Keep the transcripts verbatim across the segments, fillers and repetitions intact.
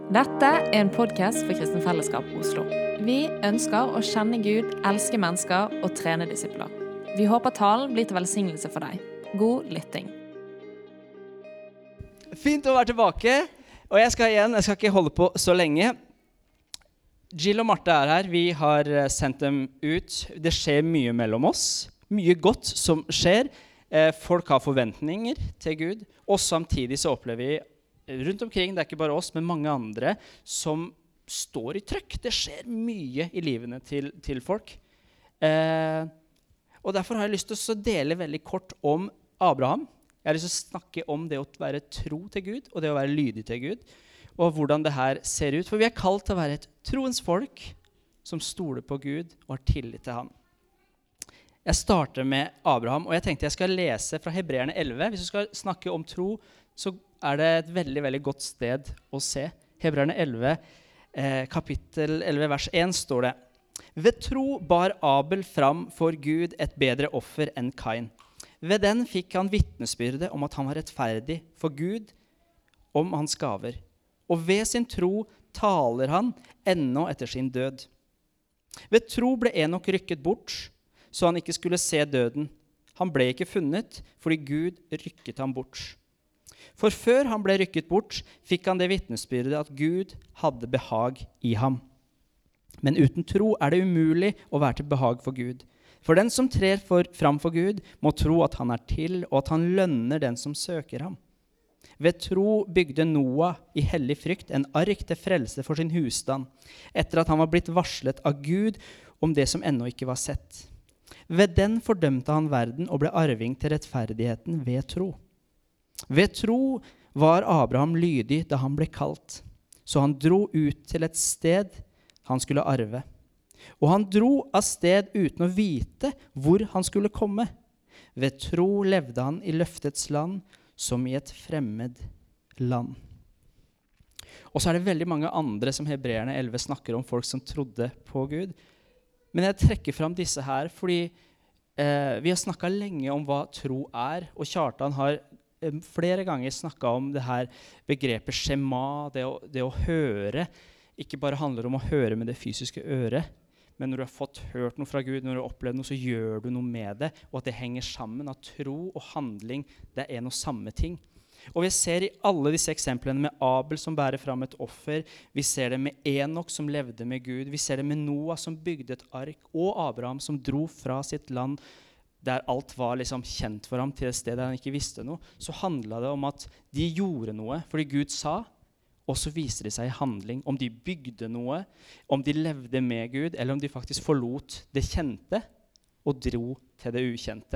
Dette er en podcast for Kristen Fellesskap Oslo. Vi ønsker å kjenne Gud, elske mennesker og trene disipler. Vi håper talen blir til velsignelse for deg. God lytting. Fint å være tilbake, og jeg skal igjen, jeg skal ikke holde på så lenge. Jill og Marte er her, vi har sendt dem ut. Det skjer mye mellom oss, mye godt som skjer. Folk har forventninger til Gud, og samtidig så opplever vi rundt omkring, det er ikke bare oss, men mange andre som står i trøkk. Det skjer mye i livene til, til folk. Eh, og derfor har jeg lyst til å dele veldig kort om Abraham. Jeg har lyst til å snakke om det å være tro til Gud, og det å være lydig til Gud, og hvordan det her ser ut. For vi er kalt til å være et troens folk som stoler på Gud og har tillit til ham. Jeg starter med Abraham, og jeg tenkte jeg skal lese fra Hebreerne elleve. Hvis du skal snakke om tro, så er det et veldig, veldig godt sted å se. Hebreerne elleve, eh, kapittel elleve, vers én står det: Ved tro bar Abel fram for Gud et bedre offer enn Kain. Ved den fikk han vitnesbyrde om at han var rettferdig for Gud om hans gaver. Og ved sin tro taler han ennå etter sin død. Ved tro ble Enok rykket bort, så han ikke skulle se døden. Han ble ikke funnet, fordi Gud rykket ham bort. For før han ble rykket bort, fikk han det vitnesbyrdet at Gud hadde behag i ham. Men uten tro er det umulig å være til behag for Gud. For den som trer for, fram for Gud, må tro at han er til, og at han lønner den som søker ham. Ved tro bygde Noah i hellig frykt en ark til frelse for sin husstand, etter at han var blitt varslet av Gud om det som ennå ikke var sett. Ved den fordømte han verden og ble arving til rettferdigheten ved tro. Ved tro var Abraham lydig da han ble kalt, så han dro ut til et sted han skulle arve. Og han dro av sted uten å vite hvor han skulle komme. Ved tro levde han i løftets land som i et fremmed land. Og så er det veldig mange andre som Hebreerne elleve snakker om, folk som trodde på Gud. Men jeg trekker fram disse her fordi eh, vi har snakket lenge om hva tro er, og Kjartan har eh, flere ganger snakket om det her begrepet skjema, det å, det å høre. Ikke bare handler om å høre med det fysiske øret, men når du har fått hørt noe fra Gud, når du har opplevd noe, så gjør du noe med det, og at det henger sammen, at tro og handling, det er en og samme ting. Og vi ser i alle disse eksemplene med Abel som bærer fram et offer, vi ser det med Enok som levde med Gud, vi ser det med Noah som bygde et ark, og Abraham som dro fra sitt land, der alt var liksom kjent for ham til et sted der han ikke visste noe, så handlet det om at de gjorde noe, fordi Gud sa, og så viser det seg i handling, om de bygde noe, om de levde med Gud, eller om de faktisk forlot det kjente, og dro til det ukjente.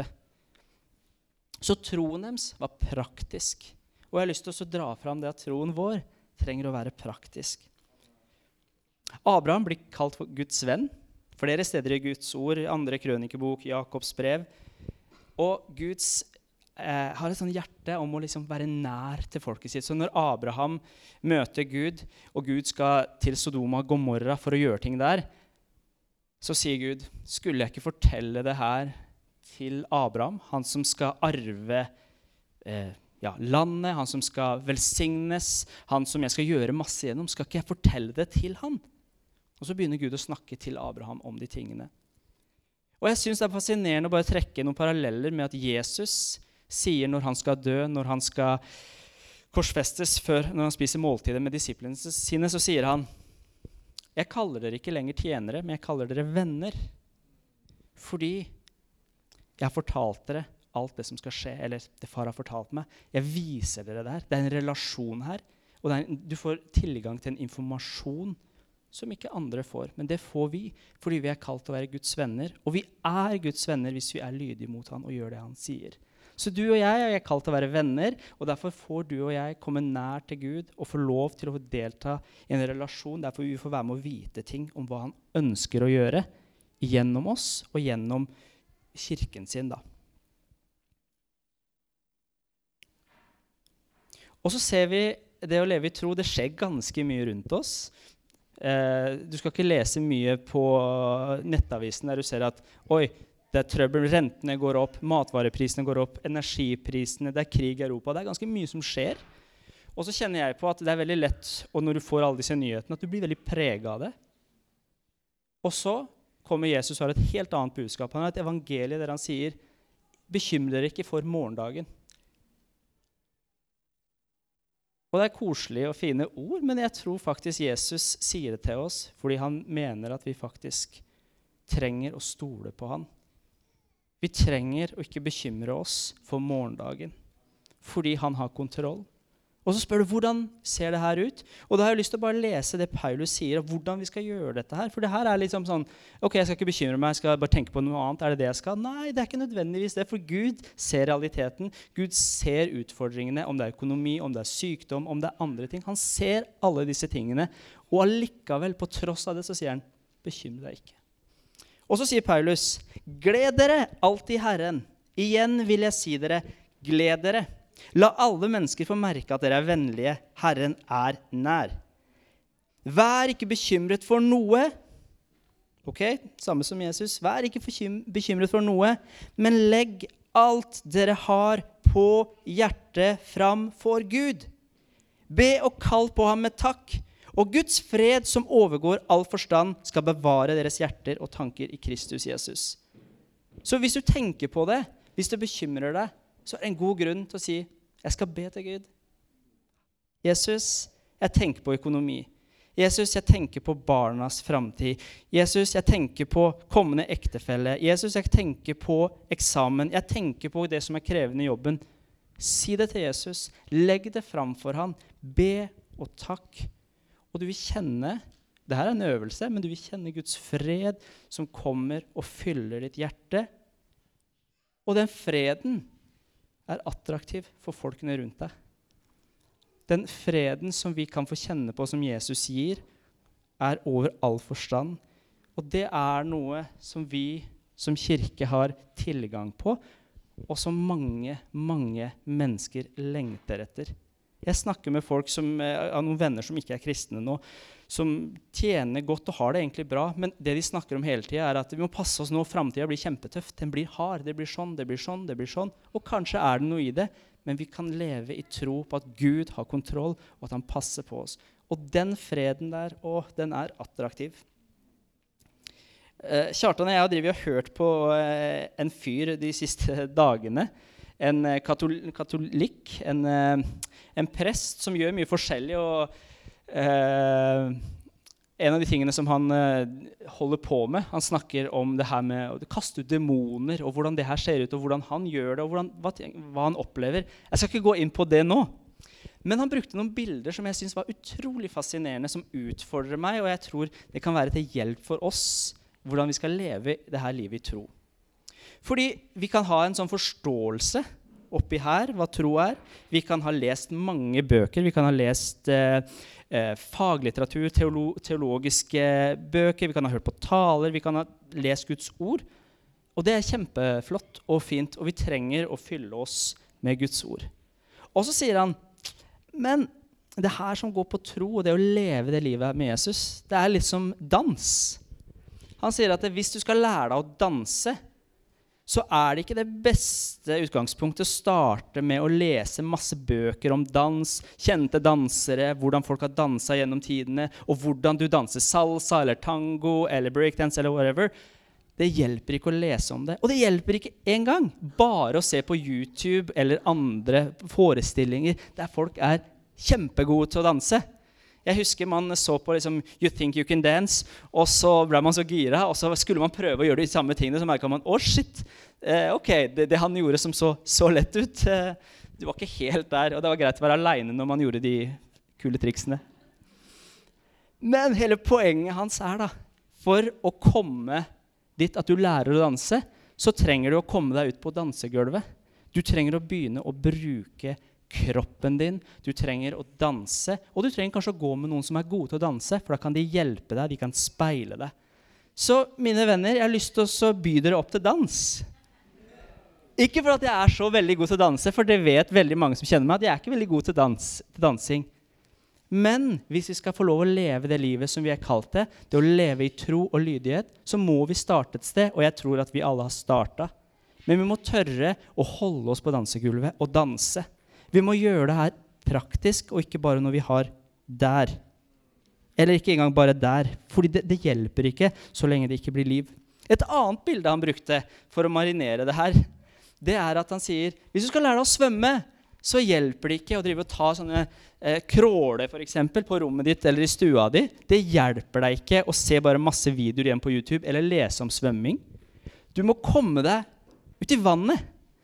Så troen deres var praktisk. Og jeg har lyst til å dra fram det at troen vår trenger å være praktisk. Abraham blir kalt for Guds venn, flere steder i Guds ord, andre krønikebok, Jakobs brev. Og Guds eh, har et sånt hjerte om å liksom være nær til folket sitt. Så når Abraham møter Gud, og Gud skal til Sodoma og Gomorra for å gjøre ting der, så sier Gud, skulle jeg ikke fortelle det her til Abraham, han som skal arve eh, ja, landet, han som skal velsignes, han som jeg skal gjøre masse gjennom, skal ikke jeg fortelle det til han? Og så begynner Gud å snakke til Abraham om de tingene. Og jeg synes det er fascinerende å bare trekke noen paralleller med at Jesus sier når han skal dø, når han skal korsfestes, før, når han spiser måltider med disiplene sine, så sier han, jeg kaller dere ikke lenger tjenere, men jeg kaller dere venner, fordi jeg har fortalt dere alt det som skal skje, eller det far har fortalt meg. Jeg viser dere det her. Det er en relasjon her, og det er en, du får tilgang til en informasjon som ikke andre får. Men det får vi, fordi vi er kalt til å være Guds venner, og vi er Guds venner hvis vi er lydige mot han og gjør det han sier. Så du og jeg er kalt til å være venner, og derfor får du og jeg komme nær til Gud og få lov til å delta i en relasjon, derfor vi får være med å vite ting om hva han ønsker å gjøre gjennom oss og gjennom kirken sin da. Og så ser vi det å leve i tro, det skjer ganske mye rundt oss. Eh, du skal ikke lese mye på nettavisen der du ser at oi, det er trøbbel, rentene går opp, matvareprisene går opp, energiprisene, det er krig i Europa, det er ganske mye som skjer. Og så kjenner jeg på at det er veldig lett, og når du får alle disse nyhetene, at du blir veldig preget av det. Og så kommer Jesus og har et helt annet budskap. Han har et evangelie der han sier, bekymre dere ikke for morgendagen. Og det er koselige og fine ord, men jeg tror faktisk Jesus sier det til oss, fordi han mener at vi faktisk trenger å stole på han. Vi trenger å ikke bekymre oss for morgendagen, fordi han har kontroll. Og så spør du, hvordan ser det her ut? Og da har jeg lyst til å bare lese det Paulus sier, og hvordan vi skal gjøre dette her. For det her er liksom sånn, ok, jeg skal ikke bekymre meg, jeg skal bare tenke på noe annet. Er det det jeg skal? Nei, det er ikke nødvendigvis det, for Gud ser realiteten. Gud ser utfordringene, om det er økonomi, om det er sykdom, om det er andre ting. Han ser alle disse tingene, og allikevel, på tross av det, så sier han, bekymre deg ikke. Og så sier Paulus, gled dere alltid i Herren. Igjen vil jeg si dere, gled dere. La alle mennesker få merke at dere er vennlige. Herren er nær. Vær ikke bekymret for noe. Ok, samme som Jesus. Vær ikke bekymret for noe, men legg alt dere har på hjertet fram for Gud. Be og kall på ham med takk. Og Guds fred som overgår all forstand skal bevare deres hjerter og tanker i Kristus Jesus. Så hvis du tenker på det, hvis du bekymrer deg, så er det en god grunn til å si, jeg skal be til Gud. Jesus, jeg tenker på økonomi. Jesus, jeg tenker på barnas fremtid. Jesus, jeg tenker på kommende ektefelle. Jesus, jeg tenker på eksamen. Jeg tenker på det som er krevende i jobben. Si det til Jesus. Legg det fram for han. Be og takk. Og du vil kjenne, det her er en øvelse, men du vil kjenne Guds fred som kommer og fyller ditt hjerte. Og den freden er attraktiv for folkene rundt deg. Den freden som vi kan få kjenne på, som Jesus gir, er over all forstand. Og det er noe som vi som kirke har tilgang på, og som mange, mange mennesker lengter etter. Jeg snakker med folk som, av noen venner som ikke er kristne nå, som tjener godt og har det egentlig bra, men det de snakker om hele tiden er at vi må passe oss nå, fremtiden blir kjempetøft, den blir hard, det blir sånn, det blir sånn, det blir sånn, og kanskje er det noe i det, men vi kan leve i tro på at Gud har kontroll, og at han passer på oss. Og den freden der, å, den er attraktiv. Eh, Kjartan og jeg har drivet og hørt på eh, en fyr de siste dagene, en eh, katol- katolikk, en, eh, en prest som gjør mye forskjellig, og Uh, en av de tingene som han uh, holder på med, han snakker om det her med å kaste ut demoner, og hvordan det her ser ut, og hvordan han gjør det, og hvordan, hva, hva han opplever. Jeg skal ikke gå inn på det nå, men han brukte noen bilder som jeg synes var utrolig fascinerende, som utfordrer meg, og jeg tror det kan være til hjelp for oss, hvordan vi skal leve det her livet i tro. Fordi vi kan ha en sånn forståelse oppi her, hva tro er. Vi kan ha lest mange bøker, vi kan ha lest eh, eh, faglitteratur, teolo teologiske bøker, vi kan ha hørt på taler, vi kan ha lest Guds ord. Og det er kjempeflott og fint, og vi trenger å fylle oss med Guds ord. Og så sier han, men det her som går på tro, og det å leve det livet med Jesus, det er litt som dans. Han sier at hvis du skal lære deg å danse, så er det ikke det beste utgangspunktet å starte med å lese masse bøker om dans, kjente dansere, hvordan folk har danset gjennom tidene, og hvordan du danser salsa, eller tango, eller breakdance, eller whatever. Det hjelper ikke å lese om det. Og det hjelper ikke engang bare å se på YouTube eller andre forestillinger der folk er kjempegode til å danse. Jeg husker man så på liksom, You Think You Can Dance, og så ble man så gira, og så skulle man prøve å gjøre de samme tingene, så merket man, å oh, shit, eh, ok, det, det han gjorde som så, så lett ut, eh, det var ikke helt der, og det var greit å være alene når man gjorde de kule triksene. Men hele poenget hans er da, for å komme dit at du lærer å danse, så trenger du å komme deg ut på dansegulvet. Du trenger å begynne å bruke kroppen din, du trenger å danse, og du trenger kanskje å gå med noen som er gode til å danse, for da kan de hjelpe deg, de kan speile deg. Så mine venner, jeg har lyst til å by dere opp til dans. Ikke for at jeg er så veldig god til å danse, for det vet veldig mange som kjenner meg, at jeg er ikke veldig god til, dans, til dansing. Men hvis vi skal få lov å leve det livet som vi er kalt det, det å leve i tro og lydighet, så må vi starte et sted, og jeg tror at vi alle har startet. Men vi må tørre å holde oss på dansegulvet og danse. Vi må gjøre det her praktisk, og ikke bare når vi har der. Eller ikke engang bare der, fordi det, det hjelper ikke så lenge det ikke blir liv. Et annet bilde han brukte for å marinere det her, det er at han sier, hvis du skal lære deg å svømme, så hjelper det ikke å drive og ta sånne eh, kråle for eksempel på rommet ditt eller i stua di. Det hjelper deg ikke å se bare masse videoer igjen på YouTube eller lese om svømming. Du må komme deg ut i vannet.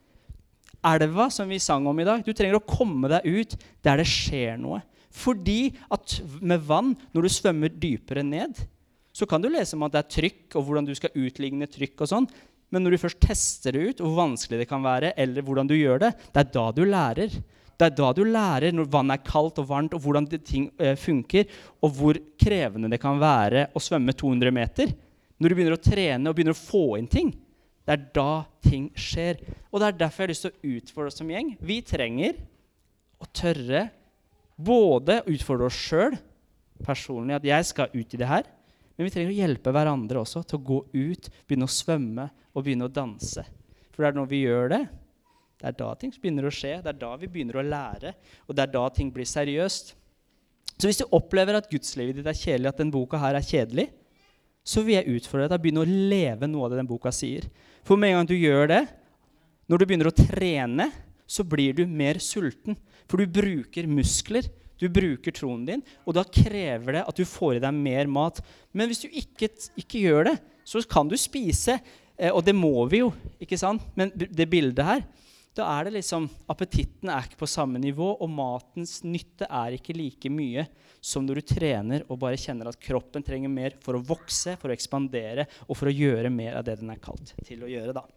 Elva som vi sang om i dag, du trenger å komme deg ut der det skjer noe. Fordi at med vann, når du svømmer dypere ned, så kan du lese om at det er trykk og hvordan du skal utligne trykk og sånn. Men når du først tester det ut, hvor vanskelig det kan være, eller hvordan du gjør det, det er da du lærer. Det er da du lærer når vann er kaldt og varmt, og hvordan ting eh, funker, og hvor krevende det kan være å svømme to hundre meter. Når du begynner å trene og begynner å få inn ting, det er da ting skjer. Og det er derfor jeg har lyst til å utfordre oss som gjeng. Vi trenger å tørre både utfordre oss selv, personlig, at jeg skal ut i det her, men vi trenger å hjelpe hverandre også til å gå ut, begynne å svømme og begynne å danse. For det er når vi gjør det, det er da ting begynner å skje, det er da vi begynner å lære, og det er da ting blir seriøst. Så hvis du opplever at gudslivet ditt er kjedelig, at den boka her er kjedelig, så vil jeg utfordre deg til å begynne å leve noe av det den boka sier. For med en gang du gjør det, når du begynner å trene, så blir du mer sulten, for du bruker muskler, du bruker troen din, og da krever det at du får i deg mer mat. Men hvis du ikke, ikke gjør det, så kan du spise, og det må vi jo, ikke sant? Men det bildet her, da er det liksom, appetitten er ikke på samme nivå, og matens nytte er ikke like mye som når du trener og bare kjenner at kroppen trenger mer for å vokse, for å ekspandere, og for å gjøre mer av det den er kalt til å gjøre da.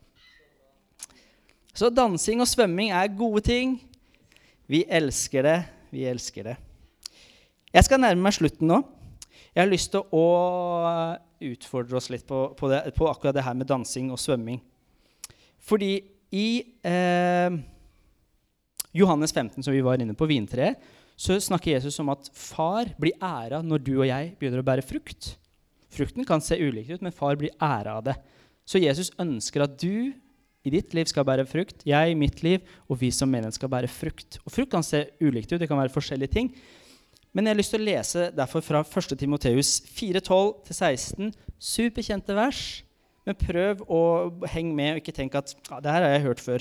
Så dansing og svømming er gode ting. Vi elsker det. Vi elsker det. Jeg skal nærme meg slutten nå. Jeg har lyst til å utfordre oss litt på, på, det, på akkurat det her med dansing og svømming. Fordi i eh, Johannes femten, som vi var inne på, vintreet, så snakker Jesus om at far blir æret når du og jeg begynner å bære frukt. Frukten kan se ulikt ut, men far blir æret av det. Så Jesus ønsker at du i ditt liv skal bære frukt, jeg i mitt liv, og vi som menighet skal bære frukt. Og frukt kan se ulikt ut, det kan være forskjellige ting. Men jeg har lyst til å lese derfor fra første Timoteus fire tolv til seksten, superkjente vers, men prøv å henge med og ikke tenke at ja, det her har jeg hørt før.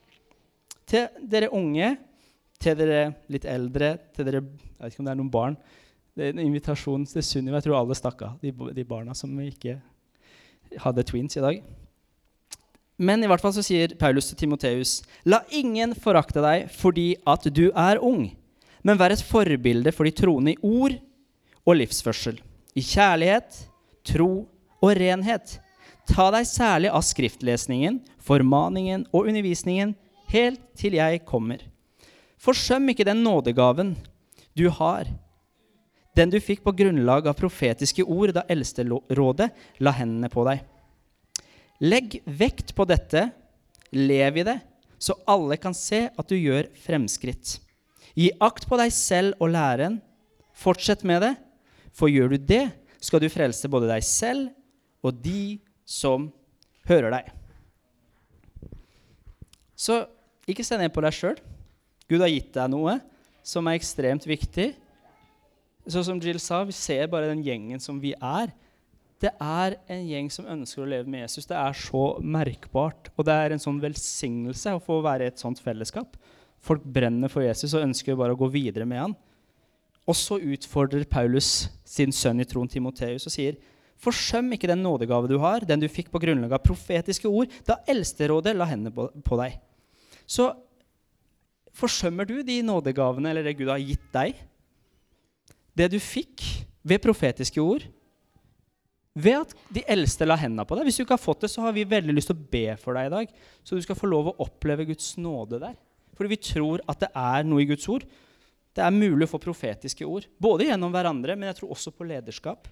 Til dere unge, til dere litt eldre, til dere, jeg vet ikke om det er noen barn, det er en invitasjon til Sunniva, jeg tror alle stakk av, de, de barna som ikke hadde twins i dag. Men i hvert fall så sier Paulus til Timoteus, la ingen forakte deg fordi at du er ung, men vær et forbilde for de troende i ord og livsførsel, i kjærlighet, tro og renhet. Ta deg særlig av skriftlesningen, formaningen og undervisningen, helt til jeg kommer. Forsøm ikke den nådegaven du har, den du fikk på grunnlag av profetiske ord da eldsterådet la hendene på deg. Legg vekt på dette, lev i det, så alle kan se at du gjør fremskritt. Gi akt på deg selv og læren, fortsett med det, for gjør du det, skal du frelse både deg selv og de som hører deg. Så ikke se ned på deg selv. Gud har gitt deg noe som er ekstremt viktig. Så som Jill sa, vi ser bare den gjengen som vi er. Det er en gjeng som ønsker å leve med Jesus. Det er så merkbart, og det er en sånn velsignelse å få være i et sånt fellesskap. Folk brenner for Jesus og ønsker bare å gå videre med han. Og så utfordrer Paulus sin sønn i troen Timoteus og sier, forsøm ikke den nådegave du har, den du fikk på grunnlag av profetiske ord, da eldsterådet la hendene på, på deg. Så forsømmer du de nådegavene, eller det Gud har gitt deg, det du fikk ved profetiske ord, ved at de eldste la hendene på deg. Hvis du ikke har fått det, så har vi veldig lyst til å be for deg i dag, så du skal få lov å oppleve Guds nåde der. Fordi vi tror at det er noe i Guds ord. Det er mulig å få profetiske ord, både gjennom hverandre, men jeg tror også på lederskap.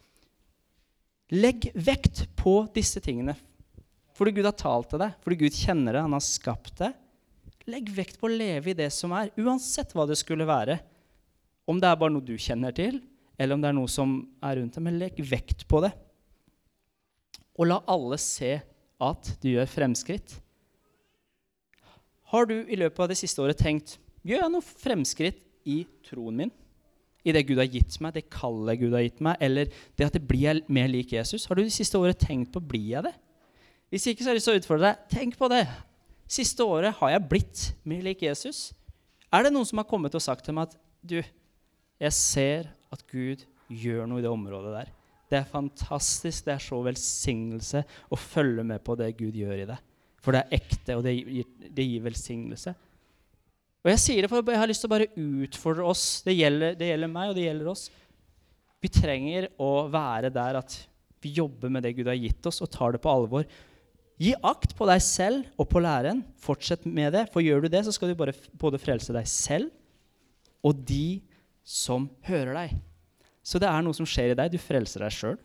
Legg vekt på disse tingene, fordi Gud har talt til deg, fordi Gud kjenner det, han har skapt det. Legg vekt på å leve i det som er, uansett hva det skulle være. Om det er bare noe du kjenner til, eller om det er noe som er rundt deg, men legg vekt på det. Og la alle se at du gjør fremskritt. Har du i løpet av det siste året tenkt, gjør jeg noe fremskritt i troen min? I det Gud har gitt meg, det kallet Gud har gitt meg, eller det at det blir mer lik Jesus? Har du de siste året tenkt på, blir jeg det? Hvis ikke så har jeg lyst til å utfordre deg, tenk på det. Siste året har jeg blitt mer lik Jesus. Er det noen som har kommet og sagt til meg at du, jeg ser at Gud gjør noe i det området der. Det er fantastisk, det er så velsignelse å følge med på det Gud gjør i det. For det er ekte, og det gir, det gir velsignelse. Og jeg sier det for jeg har lyst til å bare utfordre oss. Det gjelder, det gjelder meg, og det gjelder oss. Vi trenger å være der at vi jobber med det Gud har gitt oss, og tar det på alvor. Gi akt på deg selv og på læren. Fortsett med det, for gjør du det, så skal du bare, både frelse deg selv og de som hører deg. Så det er noe som skjer i deg. Du frelser deg selv.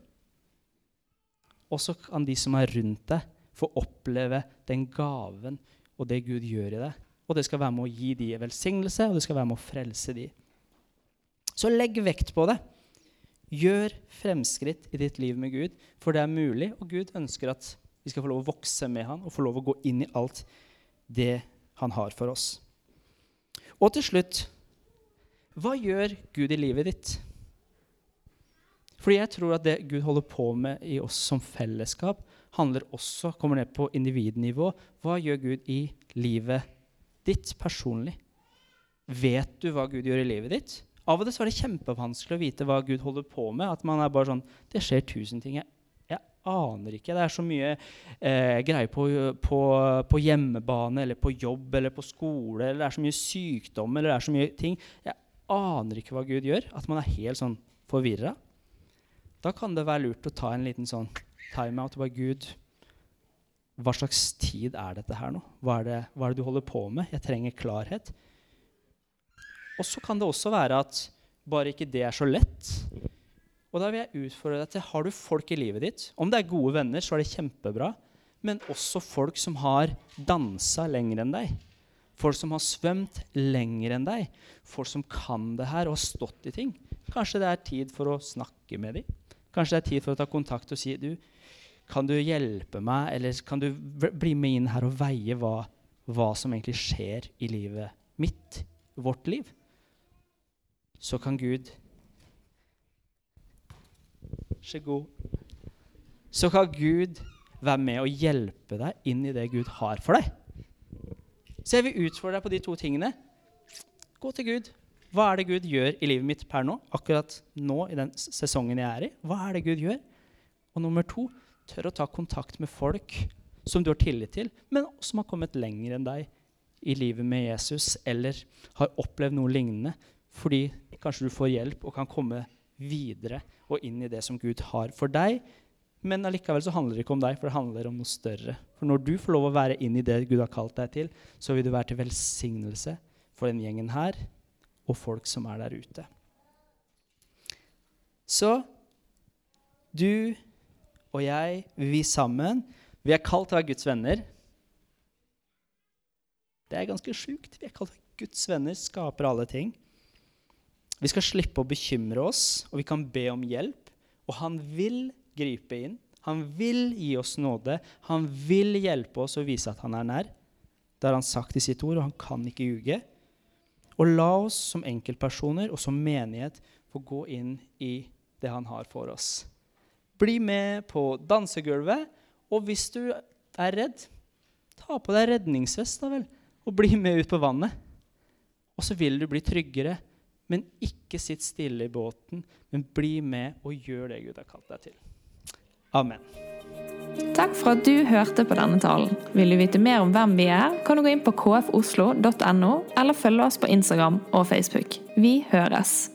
Og så kan de som er rundt deg få oppleve den gaven og det Gud gjør i deg. Og det skal være med å gi de velsignelse, og det skal være med å frelse de. Så legg vekt på det. Gjør fremskritt i ditt liv med Gud, for det er mulig, og Gud ønsker at vi skal få lov å vokse med han, og få lov å gå inn i alt det han har for oss. Og til slutt, hva gjør Gud i livet ditt? Fordi jeg tror at det Gud holder på med i oss som fellesskap, handler også, kommer ned på individnivå. Hva gjør Gud i livet ditt personlig? Vet du hva Gud gjør i livet ditt? Av og til så er det kjempevanskelig å vite hva Gud holder på med, at man er bare sånn, det skjer tusen ting, jeg, jeg aner ikke. Det er så mye eh, greier på, på, på hjemmebane, eller på jobb, eller på skole, eller det er så mye sykdom, eller det er så mye ting. Jeg aner ikke hva Gud gjør, at man er helt sånn forvirret. Da kan det være lurt å ta en liten sånn time-out og bare, Gud, hva slags tid er dette her nå? Hva er det, hva er det du holder på med? Jeg trenger klarhet. Og så kan det også være at bare ikke det er så lett. Og da vil jeg utfordre deg til, har du folk i livet ditt? Om det er gode venner, så er det kjempebra. Men også folk som har danset lenger enn deg. Folk som har svømt lenger enn deg. Folk som kan det her og har stått i ting. Kanskje det er tid for å snakke med dem. Kanskje det er tid for å ta kontakt og si, du, kan du hjelpe meg, eller kan du bli med inn her og veie hva, hva som egentlig skjer i livet mitt, vårt liv? Så kan Gud, så god, så kan Gud være med og hjelpe deg inn i det Gud har for deg. Så jeg vil utfordre deg på de to tingene. Gå til Gud. Hva er det Gud gjør i livet mitt per nå? Akkurat nå, i den sesongen jeg er i. Hva er det Gud gjør? Og nummer to, tør å ta kontakt med folk som du har tillit til, men som har kommet lenger enn deg i livet med Jesus, eller har opplevd noe lignende, fordi kanskje du får hjelp og kan komme videre og inn i det som Gud har for deg. Men allikevel så handler det ikke om deg, for det handler om noe større. For når du får lov å være inn i det Gud har kalt deg til, så vil du være til velsignelse for den gjengen her, og folk som er der ute. Så du og jeg, vi sammen, vi er kalt til å være Guds venner. Det er ganske sjukt. Vi er kalt til å være Guds venner, skaper alle ting. Vi skal slippe å bekymre oss, og vi kan be om hjelp, og han vil gripe inn. Han vil gi oss nåde. Han vil hjelpe oss og vise at han er nær. Det har han sagt i sitt ord, og han kan ikke ljuge. Og la oss som enkeltpersoner og som menighet få gå inn i det han har for oss. Bli med på dansegulvet, og hvis du er redd, ta på deg redningsvest da vel, og bli med ut på vannet. Og så vil du bli tryggere, men ikke sitt stille i båten, men bli med og gjør det Gud har kalt deg til. Amen. Takk for at du hørte på denne talen. Vil du vite mer om hvem vi er, kan du gå inn på k f oslo punktum n o eller følge oss på Instagram og Facebook. Vi høres!